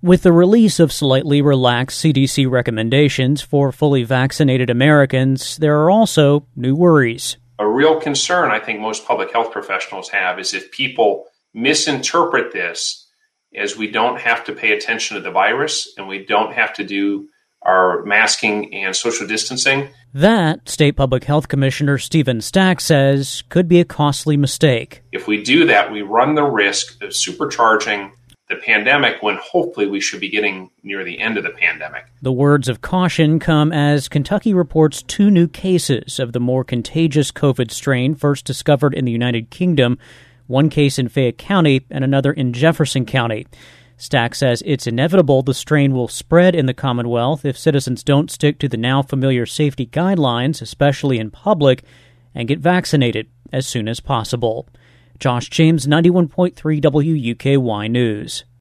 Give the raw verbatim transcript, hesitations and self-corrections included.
With the release of slightly relaxed C D C recommendations for fully vaccinated Americans, there are also new worries. A real concern I think most public health professionals have is if people misinterpret this as we don't have to pay attention to the virus and we don't have to do our masking and social distancing. That, State Public Health Commissioner Stephen Stack says, could be a costly mistake. If we do that, we run the risk of supercharging the pandemic when hopefully we should be getting near the end of the pandemic. The words of caution come as Kentucky reports two new cases of the more contagious COVID strain first discovered in the United Kingdom, one case in Fayette County and another in Jefferson County. Stack says it's inevitable the strain will spread in the Commonwealth if citizens don't stick to the now familiar safety guidelines, especially in public, and get vaccinated as soon as possible. Josh James, ninety-one point three W U K Y News.